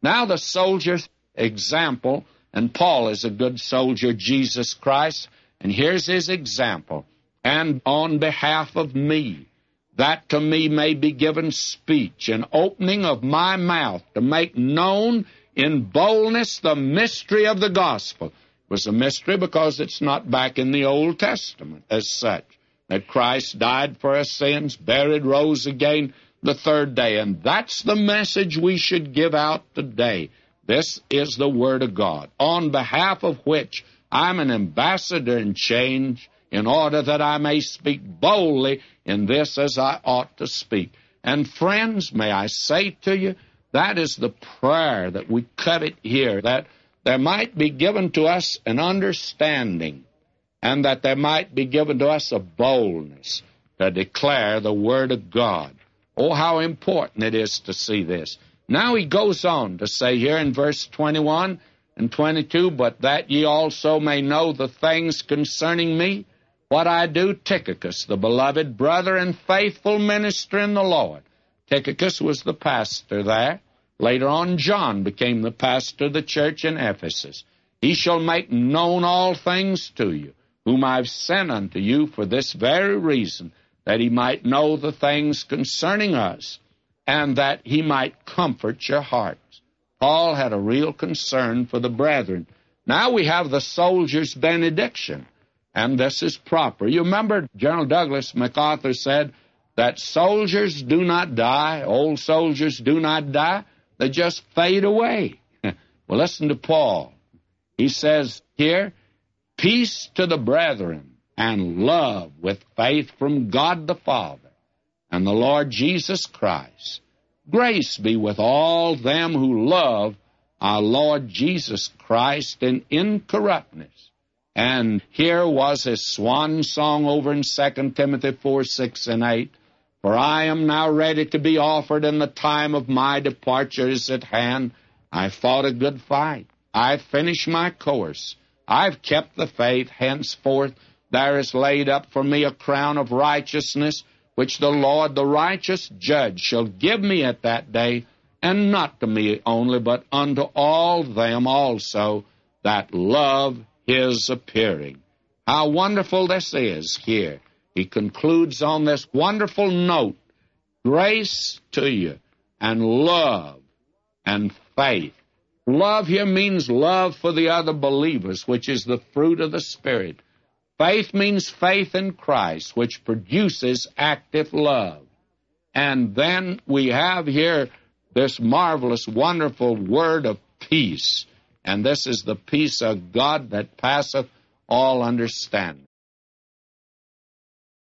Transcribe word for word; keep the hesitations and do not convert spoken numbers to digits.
Now the soldier's example, and Paul is a good soldier, Jesus Christ, and here's his example. And on behalf of me, that to me may be given speech, an opening of my mouth to make known in boldness the mystery of the gospel. It was a mystery because it's not back in the Old Testament as such, that Christ died for our sins, buried, rose again the third day. And that's the message we should give out today. This is the Word of God, on behalf of which I'm an ambassador in change, in order that I may speak boldly in this as I ought to speak. And friends, may I say to you, that is the prayer that we covet here, that there might be given to us an understanding, and that there might be given to us a boldness to declare the Word of God. Oh, how important it is to see this. Now he goes on to say here in verse twenty-one and twenty-two, but that ye also may know the things concerning me, what I do, Tychicus, the beloved brother and faithful minister in the Lord. Tychicus was the pastor there. Later on, John became the pastor of the church in Ephesus. He shall make known all things to you, whom I've sent unto you for this very reason, that he might know the things concerning us, and that he might comfort your hearts. Paul had a real concern for the brethren. Now we have the soldier's benediction, and this is proper. You remember General Douglas MacArthur said that soldiers do not die, old soldiers do not die, they just fade away. Well, listen to Paul. He says here, peace to the brethren, and love with faith from God the Father and the Lord Jesus Christ. Grace be with all them who love our Lord Jesus Christ in incorruptness. And here was his swan song over in Second Timothy four, six, and eight. For I am now ready to be offered, and the time of my departure is at hand. I fought a good fight. I've finished my course. I've kept the faith. Henceforth there is laid up for me a crown of righteousness, which the Lord, the righteous judge, shall give me at that day, and not to me only, but unto all them also that love his appearing. How wonderful this is here. He concludes on this wonderful note, grace to you, and love, and faith. Love here means love for the other believers, which is the fruit of the Spirit. Faith means faith in Christ, which produces active love. And then we have here this marvelous, wonderful word of peace. And this is the peace of God that passeth all understanding.